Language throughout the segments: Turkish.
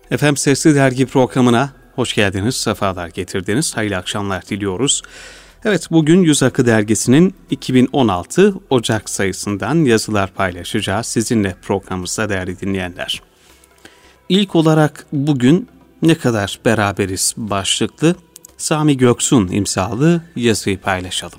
Efendim Sesli Dergi programına hoş geldiniz, sefalar getirdiniz, hayırlı akşamlar diliyoruz. Evet, bugün Yüz Akı Dergisi'nin 2016 Ocak sayısından yazılar paylaşacağız sizinle programımızda değerli dinleyenler. İlk olarak bugün ne kadar beraberiz başlıklı Sami Göksun imzalı yazıyı paylaşalım.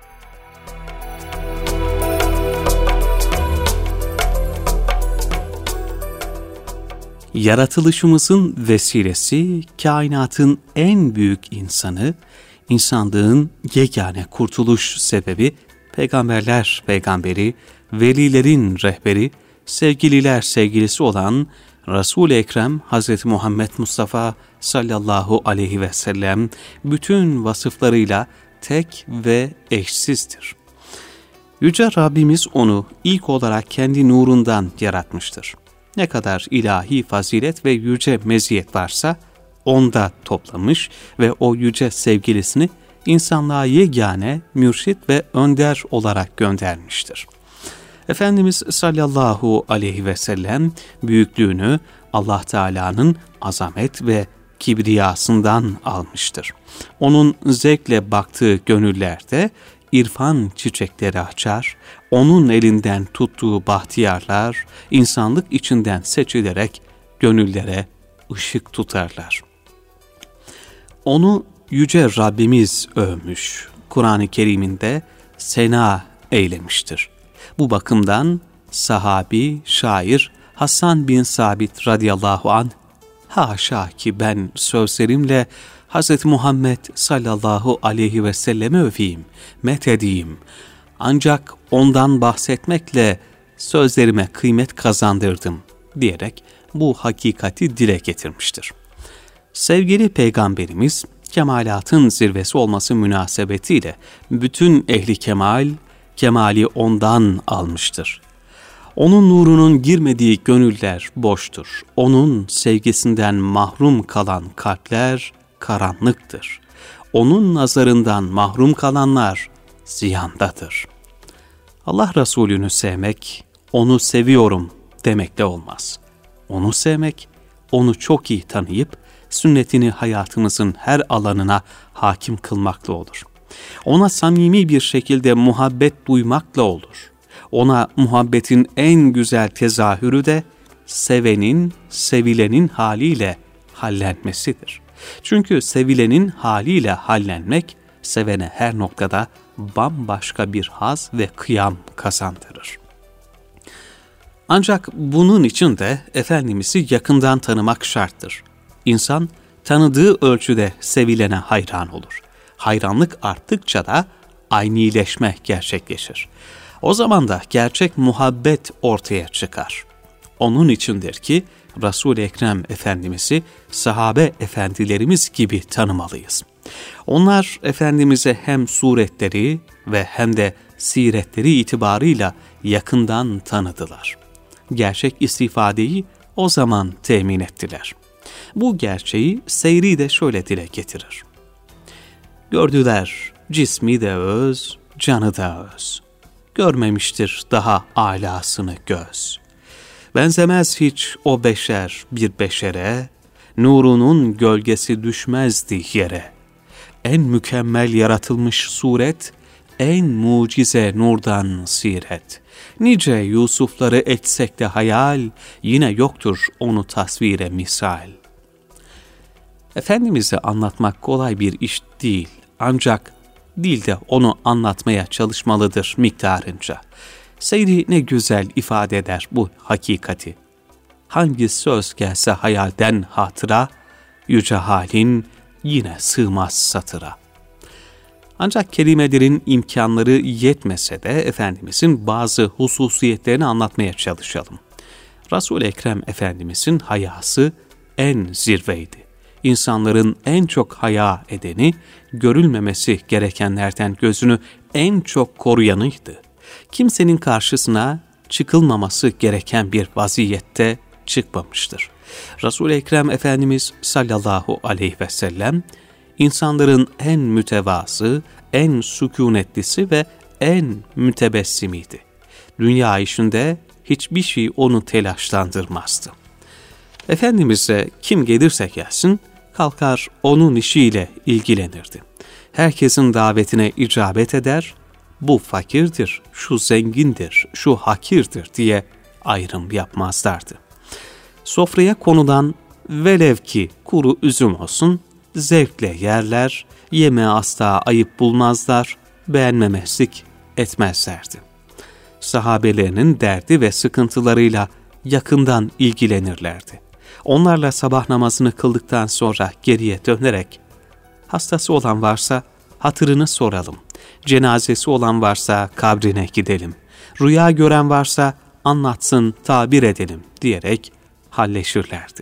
Yaratılışımızın vesilesi, kainatın en büyük insanı, insanlığın yegane kurtuluş sebebi, peygamberler peygamberi, velilerin rehberi, sevgililer sevgilisi olan Resul-i Ekrem Hz. Muhammed Mustafa sallallahu aleyhi ve sellem bütün vasıflarıyla tek ve eşsizdir. Yüce Rabbimiz onu ilk olarak kendi nurundan yaratmıştır. Ne kadar ilahi fazilet ve yüce meziyet varsa onda toplamış ve o yüce sevgilisini insanlığa yegane, mürşit ve önder olarak göndermiştir. Efendimiz sallallahu aleyhi ve sellem büyüklüğünü Allah Teala'nın azamet ve kibriyasından almıştır. Onun zevkle baktığı gönüllerde İrfan çiçekleri açar, onun elinden tuttuğu bahtiyarlar, insanlık içinden seçilerek gönüllere ışık tutarlar. Onu Yüce Rabbimiz övmüş, Kur'an-ı Kerim'inde sena eylemiştir. Bu bakımdan sahabi, şair Hasan bin Sabit radıyallahu anh, haşa ki ben sözlerimle Hz. Muhammed sallallahu aleyhi ve selleme öveyim, methedeyim. Ancak ondan bahsetmekle sözlerime kıymet kazandırdım diyerek bu hakikati dile getirmiştir. Sevgili Peygamberimiz, kemalatın zirvesi olması münasebetiyle bütün ehli kemali ondan almıştır. Onun nurunun girmediği gönüller boştur. Onun sevgisinden mahrum kalan kalpler karanlıktır. Onun nazarından mahrum kalanlar ziyandadır. Allah Resulü'nü sevmek, onu seviyorum demekle olmaz. Onu sevmek, onu çok iyi tanıyıp, sünnetini hayatımızın her alanına hakim kılmakla olur. Ona samimi bir şekilde muhabbet duymakla olur. Ona muhabbetin en güzel tezahürü de sevenin, sevilenin haliyle hallenmesidir. Çünkü sevilenin haliyle hallenmek, sevene her noktada bambaşka bir haz ve kıyam kazandırır. Ancak bunun için de Efendimiz'i yakından tanımak şarttır. İnsan tanıdığı ölçüde sevilene hayran olur. Hayranlık arttıkça da aynileşme gerçekleşir. O zaman da gerçek muhabbet ortaya çıkar. Onun içindir ki Resul-i Ekrem Efendimiz'i sahabe efendilerimiz gibi tanımalıyız. Onlar Efendimiz'e hem suretleri ve hem de siretleri itibarıyla yakından tanıdılar. Gerçek istifadeyi o zaman temin ettiler. Bu gerçeği Seyri de şöyle dile getirir. Gördüler cismi de öz, canı da öz. Görmemiştir daha âlasını göz. Benzemez hiç o beşer bir beşere, nurunun gölgesi düşmezdi yere. En mükemmel yaratılmış suret, en mucize nurdan siret. Nice Yusufları etsek de hayal, yine yoktur onu tasvire misal. Efendimiz'i anlatmak kolay bir iş değil, ancak dil de onu anlatmaya çalışmalıdır miktarınca. Seyri ne güzel ifade eder bu hakikati. Hangi söz gelse hayalden hatıra, yüce halin yine sığmaz satıra. Ancak kelimelerin imkanları yetmese de Efendimizin bazı hususiyetlerini anlatmaya çalışalım. Resul-i Ekrem Efendimizin hayası en zirveydi. İnsanların en çok haya edeni, görülmemesi gerekenlerden gözünü en çok koruyanıydı. Kimsenin karşısına çıkılmaması gereken bir vaziyette çıkmamıştır. Resul-i Ekrem Efendimiz sallallahu aleyhi ve sellem, insanların en mütevazı, en sükunetlisi ve en mütebessimiydi. Dünya işinde hiçbir şey onu telaşlandırmazdı. Efendimiz'e kim gelirse gelsin, kalkar onun işiyle ilgilenirdi. Herkesin davetine icabet eder, bu fakirdir, şu zengindir, şu hakirdir diye ayrım yapmazlardı. Sofraya konulan velev ki kuru üzüm olsun, zevkle yerler, yemeğe asla ayıp bulmazlar, beğenmemezlik etmezlerdi. Sahabelerinin derdi ve sıkıntılarıyla yakından ilgilenirlerdi. Onlarla sabah namazını kıldıktan sonra geriye dönerek, hastası olan varsa hatırını soralım, cenazesi olan varsa kabrine gidelim, rüya gören varsa anlatsın, tabir edelim diyerek halleşirlerdi.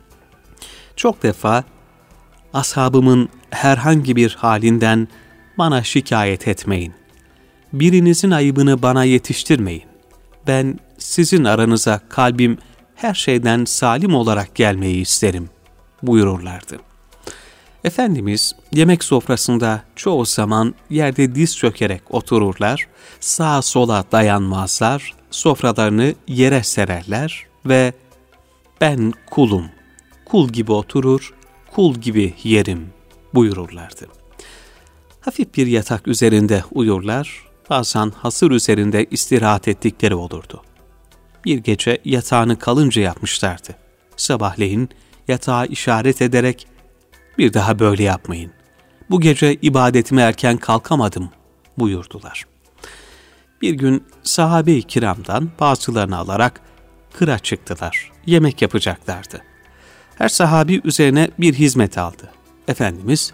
Çok defa ashabımın herhangi bir halinden bana şikayet etmeyin, birinizin ayıbını bana yetiştirmeyin, ben sizin aranıza kalbim her şeyden salim olarak gelmeyi isterim buyururlardı. Efendimiz yemek sofrasında çoğu zaman yerde diz çökerek otururlar, sağa sola dayanmazlar, sofralarını yere sererler ve ben kulum, kul gibi oturur, kul gibi yerim buyururlardı. Hafif bir yatak üzerinde uyurlar, bazen hasır üzerinde istirahat ettikleri olurdu. Bir gece yatağını kalınca yapmışlardı. Sabahleyin yatağa işaret ederek, bir daha böyle yapmayın, bu gece ibadetime erken kalkamadım buyurdular. Bir gün sahabe-i kiramdan bazılarını alarak kıra çıktılar, yemek yapacaklardı. Her sahabi üzerine bir hizmet aldı. Efendimiz,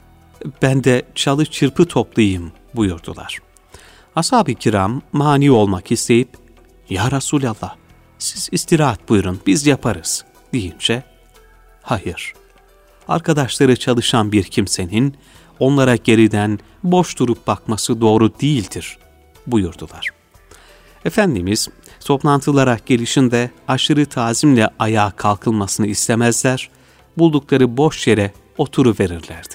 ben de çalı çırpı toplayayım buyurdular. Ashab-ı kiram mani olmak isteyip, ya Resulallah, siz istirahat buyurun, biz yaparız deyince, hayır, arkadaşları çalışan bir kimsenin onlara geriden boş durup bakması doğru değildir buyurdular. Efendimiz toplantılara gelişinde aşırı tazimle ayağa kalkılmasını istemezler, buldukları boş yere oturuverirlerdi.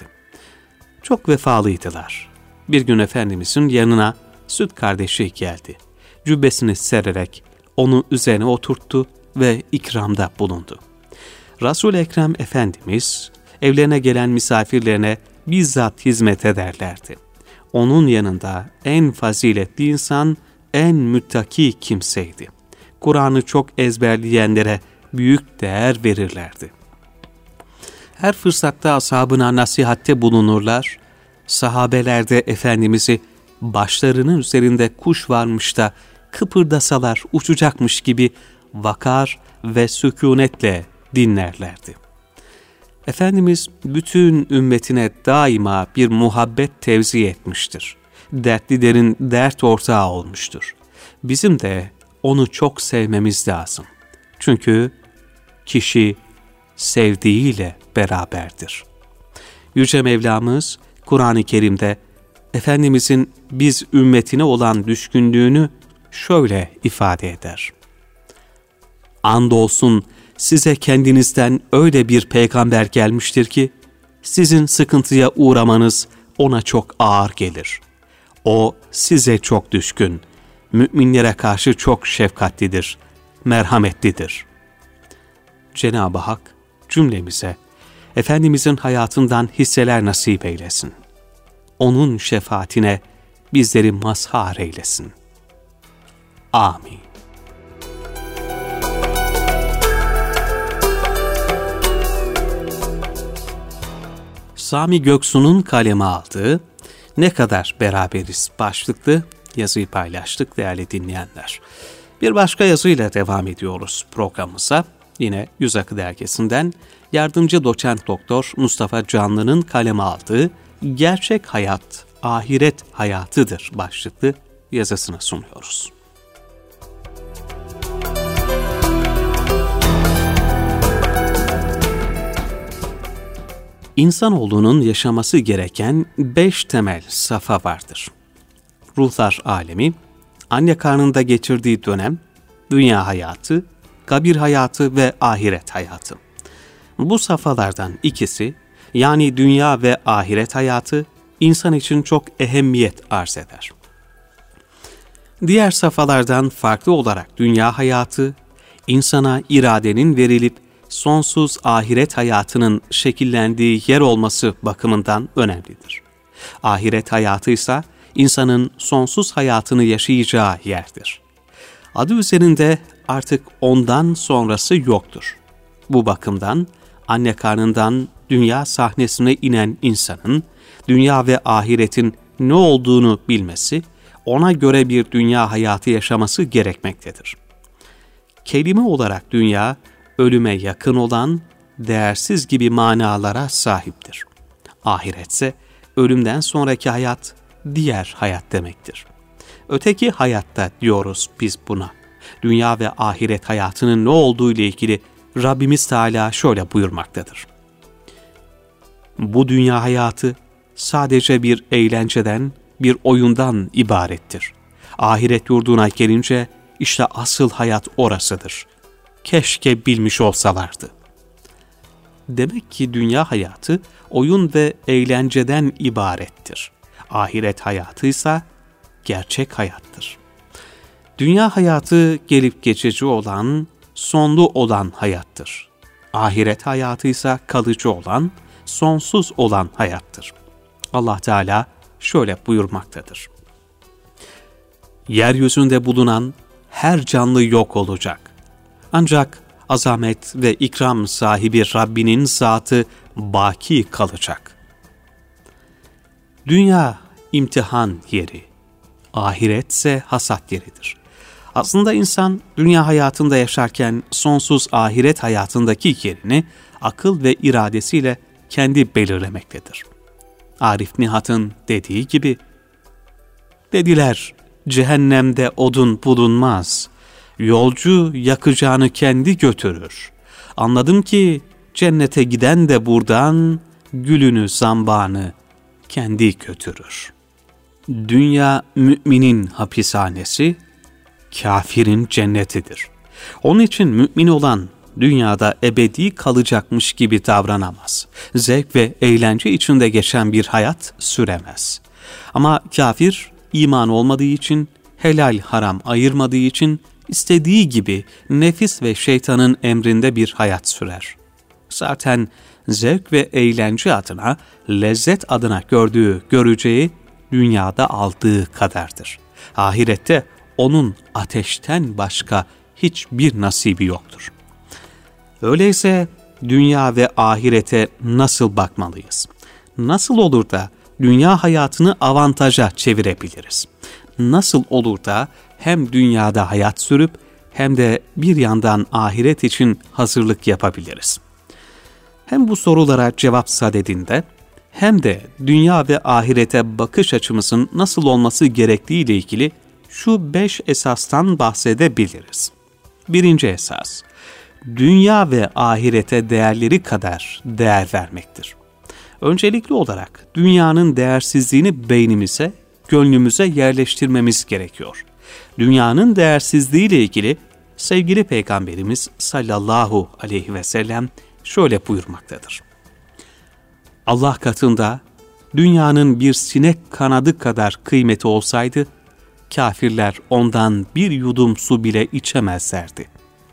Çok vefalıydılar. Bir gün Efendimizin yanına süt kardeşi geldi. Cübbesini sererek onu üzerine oturttu ve ikramda bulundu. Resul-i Ekrem Efendimiz evlerine gelen misafirlerine bizzat hizmet ederlerdi. Onun yanında en faziletli insan, en müttaki kimseydi. Kur'an'ı çok ezberleyenlere büyük değer verirlerdi. Her fırsatta ashabına nasihatte bulunurlar, sahabelerde Efendimiz'i başlarının üzerinde kuş varmış da kıpırdasalar uçacakmış gibi vakar ve sükunetle dinlerlerdi. Efendimiz bütün ümmetine daima bir muhabbet tevzi etmiştir. Dertlilerin dert ortağı olmuştur. Bizim de onu çok sevmemiz lazım. Çünkü kişi sevdiğiyle beraberdir. Yüce Mevlamız Kur'an-ı Kerim'de Efendimizin biz ümmetine olan düşkünlüğünü şöyle ifade eder. Andolsun size kendinizden öyle bir peygamber gelmiştir ki, sizin sıkıntıya uğramanız ona çok ağır gelir. O size çok düşkün, müminlere karşı çok şefkatlidir, merhametlidir. Cenab-ı Hak cümlemize Efendimizin hayatından hisseler nasip eylesin. Onun şefaatine bizleri mazhar eylesin. Amin. Sami Göksu'nun kaleme aldığı "Ne kadar beraberiz" başlıklı yazıyı paylaştık değerli dinleyenler. Bir başka yazıyla devam ediyoruz programımıza. Yine Yüz Akı Dergisi'nden yardımcı doçent doktor Mustafa Canlı'nın kaleme aldığı "Gerçek hayat, ahiret hayatıdır" başlıklı yazısını sunuyoruz. İnsanoğlunun yaşaması gereken 5 temel safa vardır. Ruhlar alemi, anne karnında geçirdiği dönem, dünya hayatı, kabir hayatı ve ahiret hayatı. Bu safhalardan ikisi, yani dünya ve ahiret hayatı, insan için çok ehemmiyet arz eder. Diğer safhalardan farklı olarak dünya hayatı, insana iradenin verilip sonsuz ahiret hayatının şekillendiği yer olması bakımından önemlidir. Ahiret hayatı ise insanın sonsuz hayatını yaşayacağı yerdir. Adı üzerinde artık ondan sonrası yoktur. Bu bakımdan anne karnından dünya sahnesine inen insanın dünya ve ahiretin ne olduğunu bilmesi, ona göre bir dünya hayatı yaşaması gerekmektedir. Kelime olarak dünya, ölüme yakın olan, değersiz gibi manalara sahiptir. Ahiretse, ölümden sonraki hayat, diğer hayat demektir. Öteki hayatta diyoruz biz buna. Dünya ve ahiret hayatının ne olduğu ile ilgili Rabbimiz Teala şöyle buyurmaktadır. Bu dünya hayatı sadece bir eğlenceden, bir oyundan ibarettir. Ahiret yurduna gelince işte asıl hayat orasıdır. Keşke bilmiş olsalardı. Demek ki dünya hayatı oyun ve eğlenceden ibarettir. Ahiret hayatı ise gerçek hayattır. Dünya hayatı gelip geçici olan, sonlu olan hayattır. Ahiret hayatı ise kalıcı olan, sonsuz olan hayattır. Allah Teala şöyle buyurmaktadır. Yeryüzünde bulunan her canlı yok olacak. Ancak azamet ve ikram sahibi Rabbinin zatı baki kalacak. Dünya imtihan yeri, ahiretse hasat yeridir. Aslında insan dünya hayatında yaşarken sonsuz ahiret hayatındaki yerini akıl ve iradesiyle kendi belirlemektedir. Arif Nihat'ın dediği gibi, dediler cehennemde odun bulunmaz, yolcu yakacağını kendi götürür. Anladım ki cennete giden de buradan gülünü zambanı kendi götürür. Dünya müminin hapishanesi, kafirin cennetidir. Onun için mümin olan dünyada ebedi kalacakmış gibi davranamaz. Zevk ve eğlence içinde geçen bir hayat süremez. Ama kafir iman olmadığı için, helal haram ayırmadığı için istediği gibi nefis ve şeytanın emrinde bir hayat sürer. Zaten zevk ve eğlence adına, lezzet adına göreceği dünyada aldığı kadardır. Ahirette onun ateşten başka hiçbir nasibi yoktur. Öyleyse dünya ve ahirete nasıl bakmalıyız? Nasıl olur da dünya hayatını avantaja çevirebiliriz? Nasıl olur da hem dünyada hayat sürüp hem de bir yandan ahiret için hazırlık yapabiliriz? Hem bu sorulara cevap sadedinde hem de dünya ve ahirete bakış açımızın nasıl olması gerektiği ile ilgili şu 5 esastan bahsedebiliriz. Birinci esas, dünya ve ahirete değerleri kadar değer vermektir. Öncelikli olarak dünyanın değersizliğini beynimize, gönlümüze yerleştirmemiz gerekiyor. Dünyanın değersizliği ile ilgili sevgili Peygamberimiz sallallahu aleyhi ve sellem şöyle buyurmaktadır. Allah katında dünyanın bir sinek kanadı kadar kıymeti olsaydı, kafirler ondan bir yudum su bile içemezlerdi.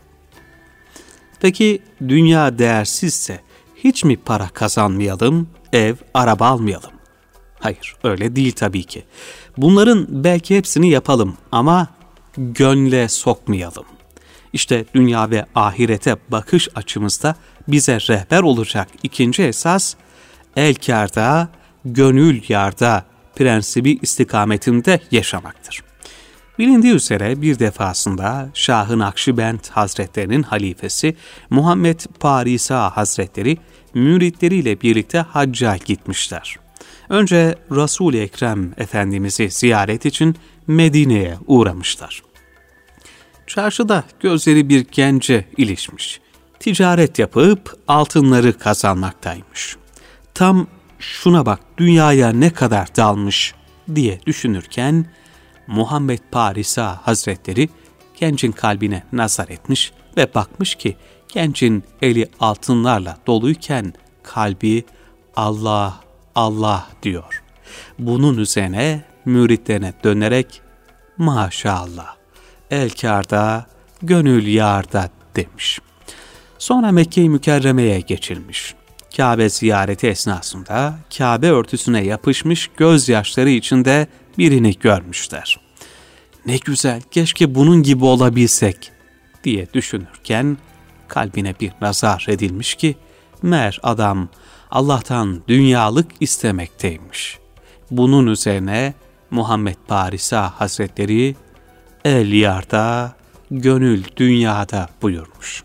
Peki dünya değersizse hiç mi para kazanmayalım, ev, araba almayalım? Hayır, öyle değil tabii ki. Bunların belki hepsini yapalım ama gönle sokmayalım. İşte dünya ve ahirete bakış açımızda bize rehber olacak ikinci esas, el kârda, gönül yârda prensibi istikametinde yaşamaktır. Bilindiği üzere bir defasında Şah-ı Nakşibend Hazretlerinin halifesi Muhammed Parisa Hazretleri müritleriyle birlikte hacca gitmişler. Önce Resul-i Ekrem Efendimiz'i ziyaret için Medine'ye uğramışlar. Çarşıda gözleri bir gence ilişmiş. Ticaret yapıp altınları kazanmaktaymış. Tam şuna bak dünyaya ne kadar dalmış diye düşünürken Muhammed Parisa Hazretleri gencin kalbine nazar etmiş ve bakmış ki gencin eli altınlarla doluyken kalbi Allah, Allah diyor. Bunun üzerine müritlerine dönerek maşallah el kârda, gönül yârda demiş. Sonra Mekke-i Mükerreme'ye geçilmiş. Kabe ziyareti esnasında Kabe örtüsüne yapışmış gözyaşları içinde birini görmüşler. Ne güzel, keşke bunun gibi olabilsek diye düşünürken kalbine bir nazar edilmiş ki meğer adam Allah'tan dünyalık istemekteymiş. Bunun üzerine Muhammed Parisa Hazretleri el yarda, gönül dünyada buyurmuş.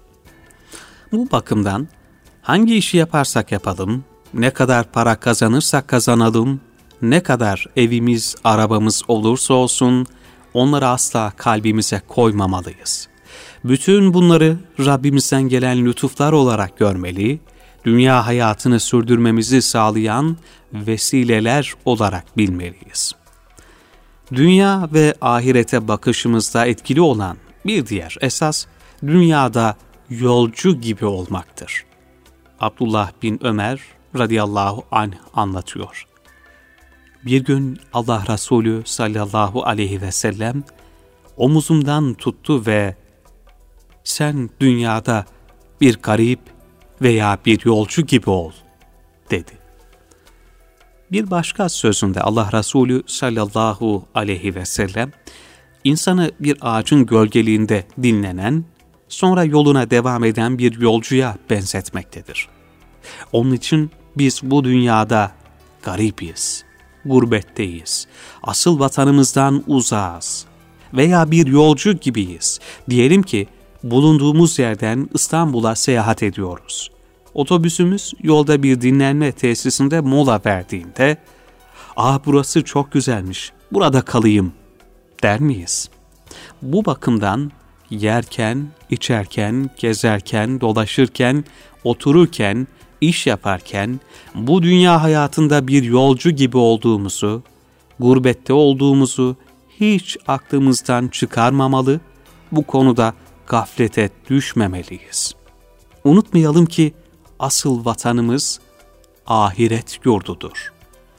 Bu bakımdan hangi işi yaparsak yapalım, ne kadar para kazanırsak kazanalım, ne kadar evimiz, arabamız olursa olsun onları asla kalbimize koymamalıyız. Bütün bunları Rabbimizden gelen lütuflar olarak görmeli, dünya hayatını sürdürmemizi sağlayan vesileler olarak bilmeliyiz. Dünya ve ahirete bakışımızda etkili olan bir diğer esas, dünyada yolcu gibi olmaktır. Abdullah bin Ömer radıyallahu anh anlatıyor. Bir gün Allah Resulü sallallahu aleyhi ve sellem omuzumdan tuttu ve sen dünyada bir garip veya bir yolcu gibi ol dedi. Bir başka sözünde Allah Resulü sallallahu aleyhi ve sellem insanı bir ağacın gölgeliğinde dinlenen, sonra yoluna devam eden bir yolcuya benzetmektedir. Onun için biz bu dünyada garibiz, gurbetteyiz, asıl vatanımızdan uzağız veya bir yolcu gibiyiz. Diyelim ki bulunduğumuz yerden İstanbul'a seyahat ediyoruz. Otobüsümüz yolda bir dinlenme tesisinde mola verdiğinde, burası çok güzelmiş, burada kalayım der miyiz? Bu bakımdan yerken, içerken, gezerken, dolaşırken, otururken, iş yaparken bu dünya hayatında bir yolcu gibi olduğumuzu, gurbette olduğumuzu hiç aklımızdan çıkarmamalı, bu konuda gaflete düşmemeliyiz. Unutmayalım ki asıl vatanımız ahiret yurdudur.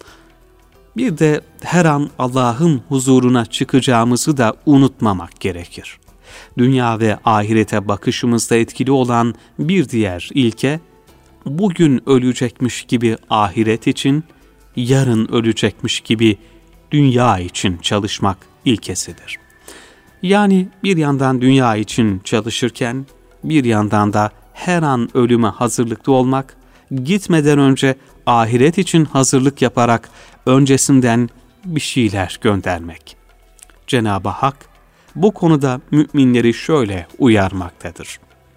Bir de her an Allah'ın huzuruna çıkacağımızı da unutmamak gerekir. Dünya ve ahirete bakışımızda etkili olan bir diğer ilke, bugün ölecekmiş gibi ahiret için, yarın ölecekmiş gibi dünya için çalışmak ilkesidir. Yani bir yandan dünya için çalışırken, bir yandan da her an ölüme hazırlıklı olmak, gitmeden önce ahiret için hazırlık yaparak öncesinden bir şeyler göndermek. Cenab-ı Hak bu konuda müminleri şöyle uyarmaktadır.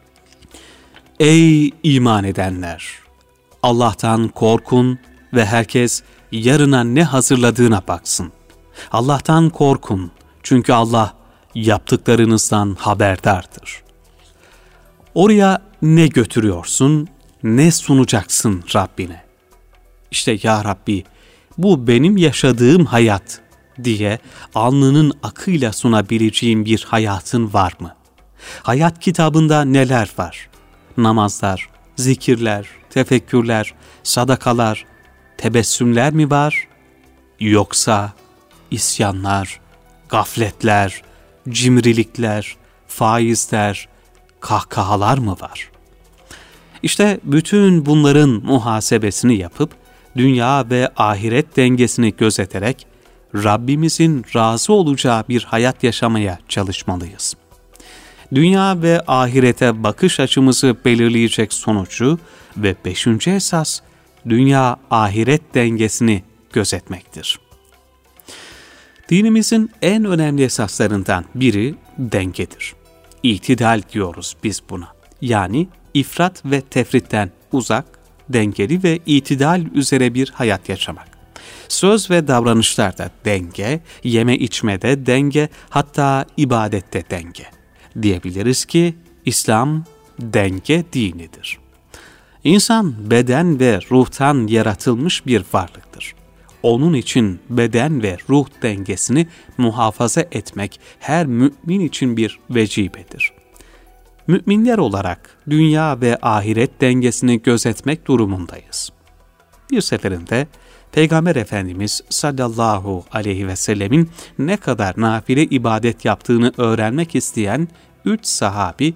Ey iman edenler! Allah'tan korkun ve herkes yarına ne hazırladığına baksın. Allah'tan korkun çünkü Allah yaptıklarınızdan haberdardır. Oraya ne götürüyorsun, ne sunacaksın Rabbine? İşte ya Rabbi, bu benim yaşadığım hayat diye alnının akıyla sunabileceğin bir hayatın var mı? Hayat kitabında neler var? Namazlar, zikirler, tefekkürler, sadakalar, tebessümler mi var? Yoksa isyanlar, gafletler, cimrilikler, faizler, kahkahalar mı var? İşte bütün bunların muhasebesini yapıp, dünya ve ahiret dengesini gözeterek, Rabbimizin razı olacağı bir hayat yaşamaya çalışmalıyız. Dünya ve ahirete bakış açımızı belirleyecek sonucu ve 5. esas, dünya-ahiret dengesini gözetmektir. Dinimizin en önemli esaslarından biri dengedir. İtidal diyoruz biz buna. Yani ifrat ve tefritten uzak, dengeli ve itidal üzere bir hayat yaşamak. Söz ve davranışlarda denge, yeme içmede denge, hatta ibadette denge. Diyebiliriz ki İslam denge dinidir. İnsan beden ve ruhtan yaratılmış bir varlıktır. Onun için beden ve ruh dengesini muhafaza etmek her mümin için bir vecibedir. Müminler olarak dünya ve ahiret dengesini gözetmek durumundayız. Bir seferinde Peygamber Efendimiz sallallahu aleyhi ve sellemin ne kadar nafile ibadet yaptığını öğrenmek isteyen 3 sahabi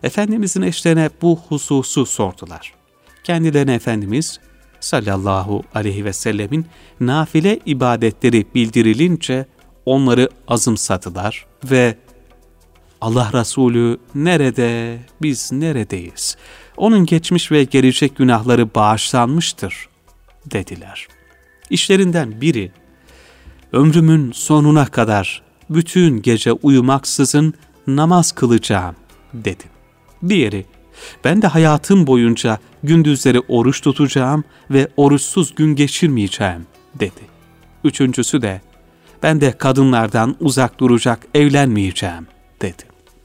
Efendimizin eşlerine bu hususu sordular. Kendilerine Efendimiz sallallahu aleyhi ve sellemin nafile ibadetleri bildirilince onları azımsadılar ve Allah Resulü nerede, biz neredeyiz? Onun geçmiş ve gelecek günahları bağışlanmıştır dediler. İşlerinden biri, ömrümün sonuna kadar bütün gece uyumaksızın namaz kılacağım dedi. Diğeri, ben de hayatım boyunca gündüzleri oruç tutacağım ve oruçsuz gün geçirmeyeceğim dedi. Üçüncüsü de, ben de kadınlardan uzak duracak, evlenmeyeceğim dedi.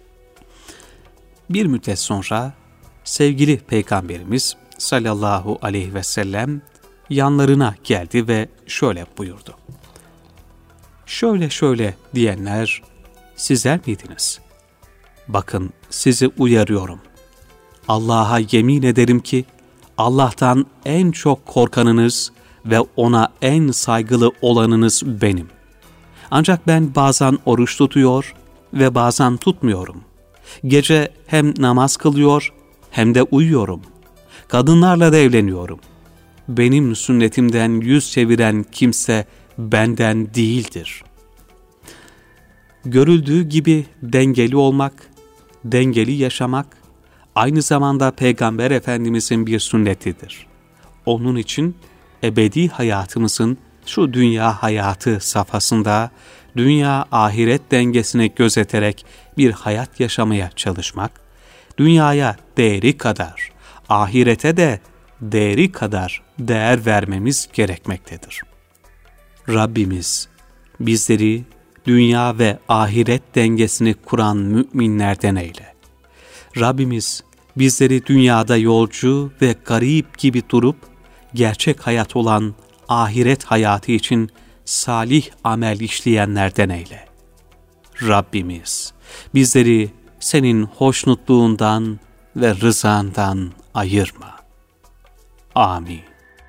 Bir müddet sonra sevgili Peygamberimiz sallallahu aleyhi ve sellem yanlarına geldi ve şöyle buyurdu. Şöyle şöyle diyenler sizler miydiniz? Bakın sizi uyarıyorum. Allah'a yemin ederim ki Allah'tan en çok korkanınız ve ona en saygılı olanınız benim. Ancak ben bazen oruç tutuyor ve bazen tutmuyorum. Gece hem namaz kılıyor hem de uyuyorum. Kadınlarla da evleniyorum. Benim sünnetimden yüz çeviren kimse benden değildir. Görüldüğü gibi dengeli olmak, dengeli yaşamak, aynı zamanda Peygamber Efendimizin bir sünnetidir. Onun için ebedi hayatımızın şu dünya hayatı safhasında, dünya ahiret dengesini gözeterek bir hayat yaşamaya çalışmak, dünyaya değeri kadar, ahirete de değeri kadar değer vermemiz gerekmektedir. Rabbimiz bizleri dünya ve ahiret dengesini kuran müminlerden eyle. Rabbimiz bizleri dünyada yolcu ve garip gibi durup, gerçek hayat olan ahiret hayatı için salih amel işleyenlerden eyle. Rabbimiz bizleri senin hoşnutluğundan ve rızandan ayırma. Amin.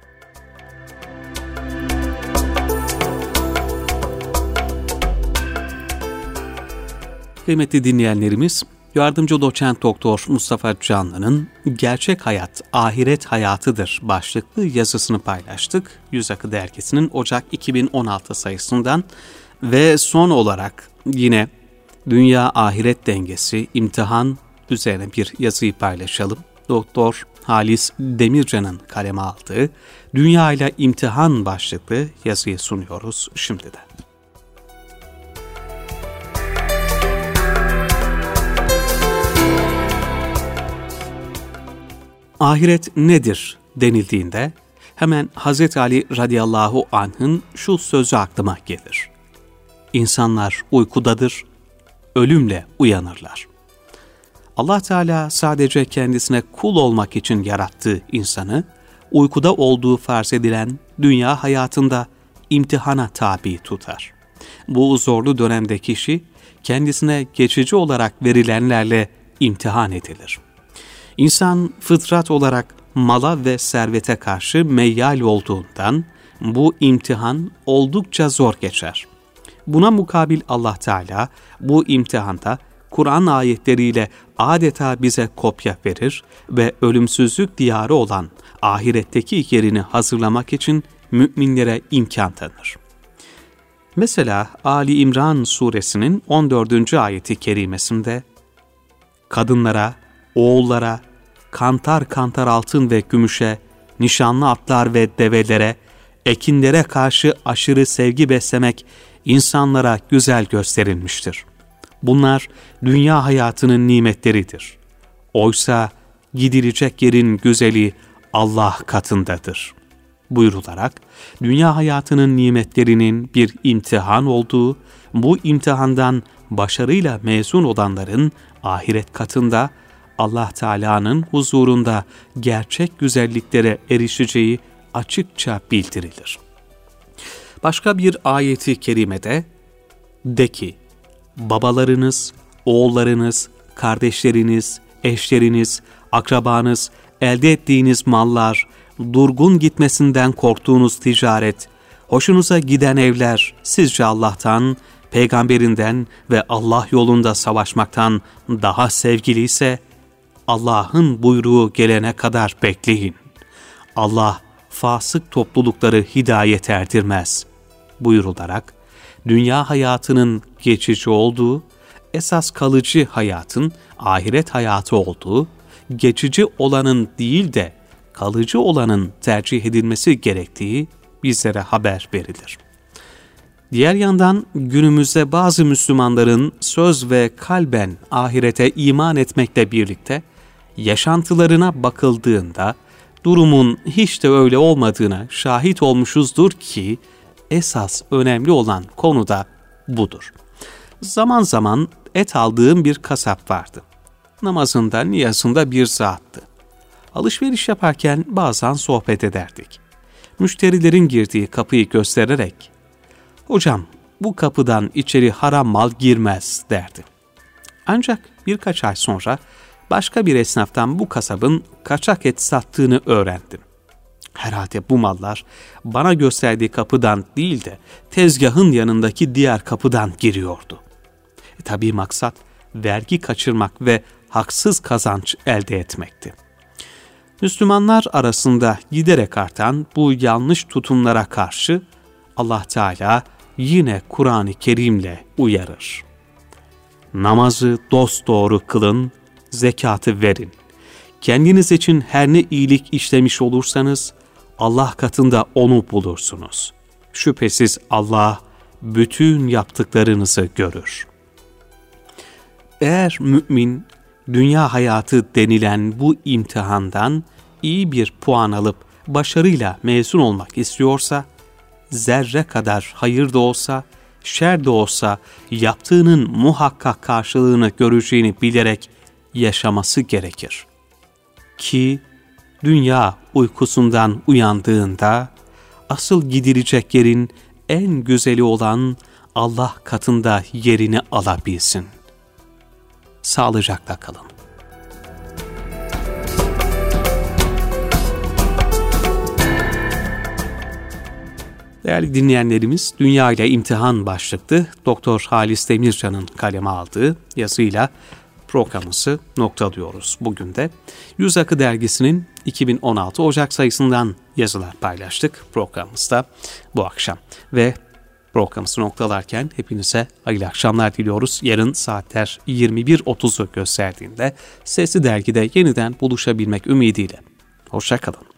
Kıymetli dinleyenlerimiz, yardımcı doçent doktor Mustafa Canlı'nın Gerçek Hayat, Ahiret Hayatıdır başlıklı yazısını paylaştık. Yüz Akı Dergisi'nin Ocak 2016 sayısından ve son olarak yine Dünya Ahiret Dengesi, imtihan üzerine bir yazıyı paylaşalım. Doktor Halis Demircan'ın kaleme aldığı Dünya ile İmtihan başlıklı yazıyı sunuyoruz şimdiden. Ahiret nedir denildiğinde hemen Hz. Ali radıyallahu anh'ın şu sözü aklıma gelir. İnsanlar uykudadır, ölümle uyanırlar. Allah Teala sadece kendisine kul olmak için yarattığı insanı, uykuda olduğu farz edilen dünya hayatında imtihana tabi tutar. Bu zorlu dönemde kişi kendisine geçici olarak verilenlerle imtihan edilir. İnsan fıtrat olarak mala ve servete karşı meyyal olduğundan bu imtihan oldukça zor geçer. Buna mukabil Allah Teala bu imtihanda Kur'an ayetleriyle adeta bize kopya verir ve ölümsüzlük diyarı olan ahiretteki yerini hazırlamak için müminlere imkan tanır. Mesela Ali İmran suresinin 14. ayeti kerimesinde kadınlara, oğullara, kantar kantar altın ve gümüşe, nişanlı atlar ve develere, ekinlere karşı aşırı sevgi beslemek insanlara güzel gösterilmiştir. Bunlar dünya hayatının nimetleridir. Oysa gidilecek yerin güzeli Allah katındadır buyrularak dünya hayatının nimetlerinin bir imtihan olduğu, bu imtihandan başarıyla mezun olanların ahiret katında Allah Teala'nın huzurunda gerçek güzelliklere erişeceği açıkça bildirilir. Başka bir ayeti kerimede de ki, babalarınız, oğullarınız, kardeşleriniz, eşleriniz, akrabanız, elde ettiğiniz mallar, durgun gitmesinden korktuğunuz ticaret, hoşunuza giden evler sizce Allah'tan, peygamberinden ve Allah yolunda savaşmaktan daha sevgili ise Allah'ın buyruğu gelene kadar bekleyin. Allah fasık toplulukları hidayet erdirmez buyurularak dünya hayatının geçici olduğu, esas kalıcı hayatın ahiret hayatı olduğu, geçici olanın değil de kalıcı olanın tercih edilmesi gerektiği bizlere haber verilir. Diğer yandan günümüzde bazı Müslümanların söz ve kalben ahirete iman etmekle birlikte yaşantılarına bakıldığında durumun hiç de öyle olmadığına şahit olmuşuzdur ki esas önemli olan konu da budur. Zaman zaman et aldığım bir kasap vardı. Namazında, niyazında bir zattı. Alışveriş yaparken bazen sohbet ederdik. Müşterilerin girdiği kapıyı göstererek, "Hocam, bu kapıdan içeri haram mal girmez," derdi. Ancak birkaç ay sonra başka bir esnaftan bu kasabın kaçak et sattığını öğrendim. Herhalde bu mallar bana gösterdiği kapıdan değil de tezgahın yanındaki diğer kapıdan giriyordu. Tabii maksat vergi kaçırmak ve haksız kazanç elde etmekti. Müslümanlar arasında giderek artan bu yanlış tutumlara karşı Allah Teala yine Kur'an-ı Kerim'le uyarır. Namazı dosdoğru kılın, zekatı verin. Kendiniz için her ne iyilik işlemiş olursanız Allah katında onu bulursunuz. Şüphesiz Allah bütün yaptıklarınızı görür. Eğer mümin dünya hayatı denilen bu imtihandan iyi bir puan alıp başarıyla mezun olmak istiyorsa, zerre kadar hayır da olsa, şer de olsa yaptığının muhakkak karşılığını göreceğini bilerek yaşaması gerekir. Ki dünya uykusundan uyandığında asıl gidilecek yerin en güzeli olan Allah katında yerini alabilsin. Sağlıcakla kalın. Değerli dinleyenlerimiz, Dünya ile İmtihan başlıklı Doktor Halis Demircan'ın kaleme aldığı yazıyla programımızı noktalıyoruz. Bugün de Yüz Akı Dergisi'nin 2016 Ocak sayısından yazılar paylaştık programımızda bu akşam. Ve programımızı noktalarken hepinize hayırlı akşamlar diliyoruz. Yarın saatler 21.30'u gösterdiğinde Sesli Dergi'de yeniden buluşabilmek ümidiyle. Hoşça kalın.